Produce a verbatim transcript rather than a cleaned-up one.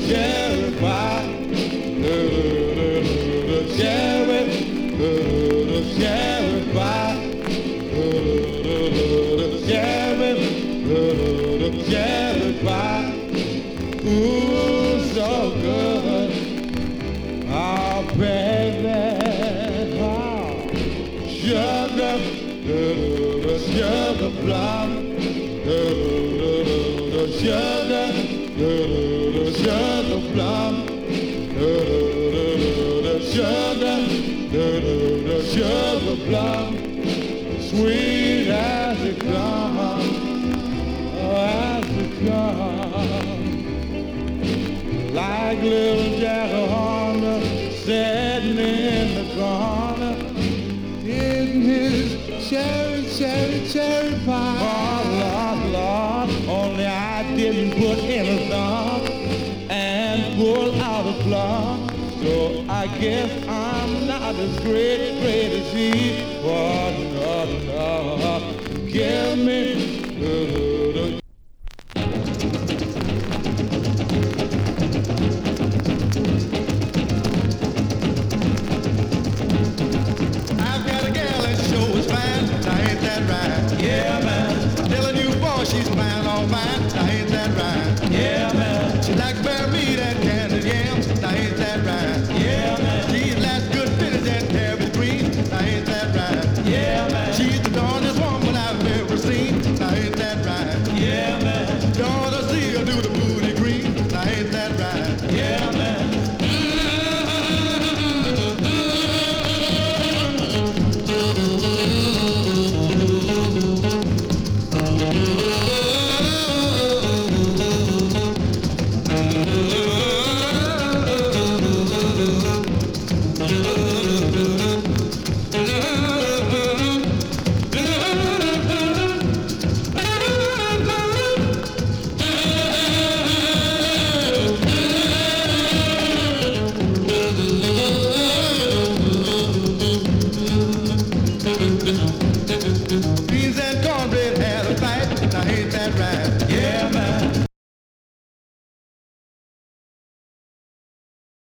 cherry pie. The cherry, the cherry pie. The cherry, the cherry pie. Ooh, so good. Oh, baby. Oh, sugar, the sugar plum. The sugar, the sugar plum. The sugar, the sugar plum. Sweet as it comes, oh, as it comes. Like little Jack Horner sitting in the corner, eating his cherry, cherry, cherry pie. Oh, Lord, Lord, only I didn't put in a thumb and pull out a plum. So I guess I'm not as great, great as he. Oh, no, no, give me